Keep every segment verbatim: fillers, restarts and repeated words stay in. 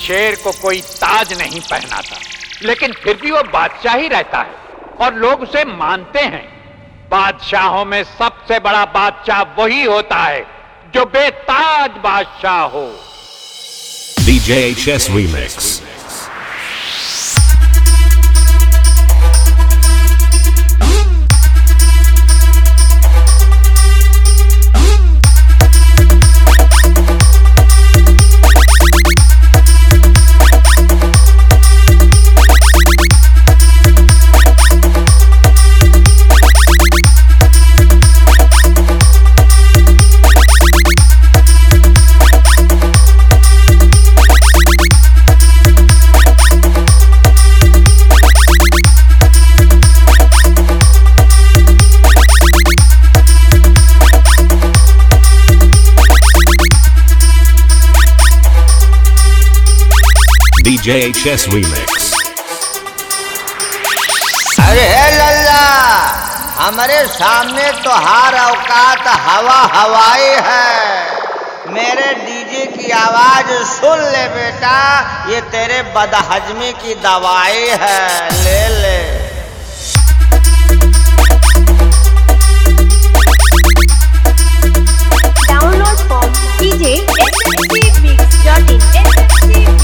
शेर को कोई ताज नहीं पहनाता, लेकिन फिर भी वो बादशाह ही रहता है और लोग उसे मानते हैं। बादशाहों में सबसे बड़ा बादशाह वही होता है जो बेताज बादशाह हो। D J H S Remix. D J H S Remix. अरे लल्ला, हमारे सामने तो हार औकात हवा हवाई है। मेरे डीजे की आवाज सुन ले बेटा, ये तेरे बदहजमी की दवाई है, ले ले। Download from D J S S C Mix dot in S S C Mix dot in.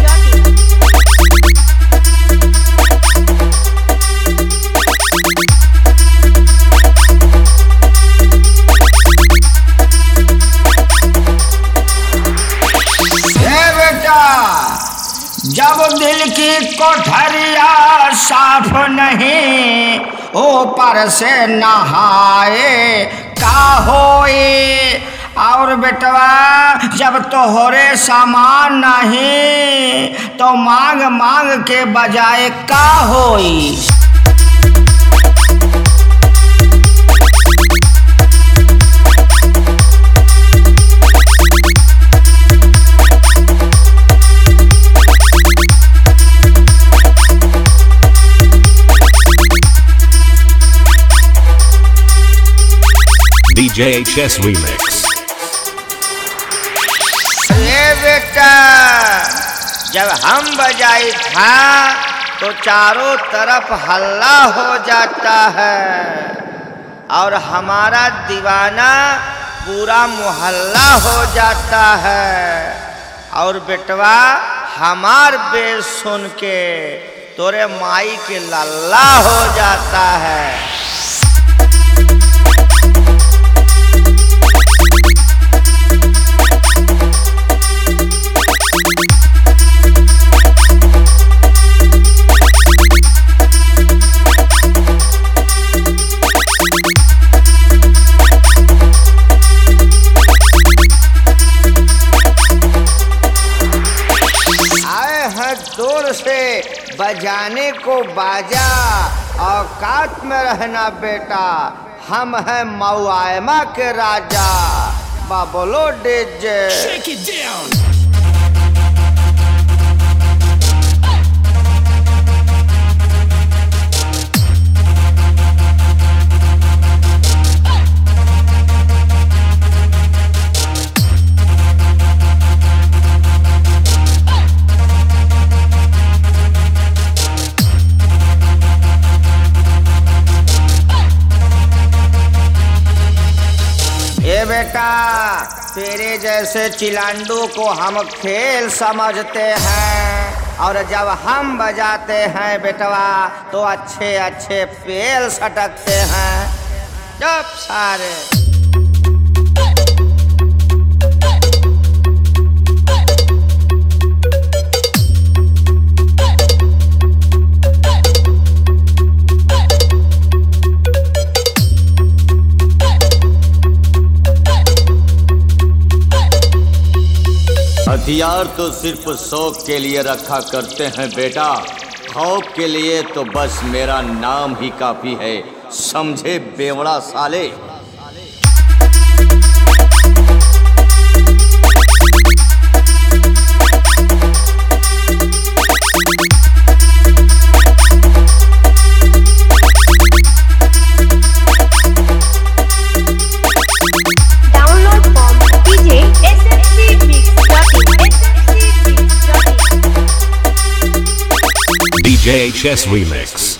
जब दिल की कोठरिया साफ नहीं, ऊपर से नहाए का होए। और बेटवा जब तोहरे सामान नहीं, तो मांग मांग के बजाय का होई। D J H S Remix. ये बेटा, जब हम बजाई था तो चारों तरफ हल्ला हो जाता है और हमारा दीवाना पूरा मोहल्ला हो जाता है। और बेटवा हमार बेस सुन के तोरे माई के लल्ला हो जाता है। दूर से बजाने को बाजा, औकात में रहना बेटा, हम हैं मौआमा के राजा। बाबोलो डीजे शेक इट डाउन। ये बेटा, तेरे जैसे चिलांडू को हम खेल समझते हैं, और जब हम बजाते हैं बेटवा तो अच्छे अच्छे पेल सटकते हैं। जब सारे हथियार तो सिर्फ शौक के लिए रखा करते हैं बेटा, खौफ के लिए तो बस मेरा नाम ही काफी है, समझे बेवड़ा साले। Download from D J S S C Mix dot in S S C Mix dot in. Chess Remix.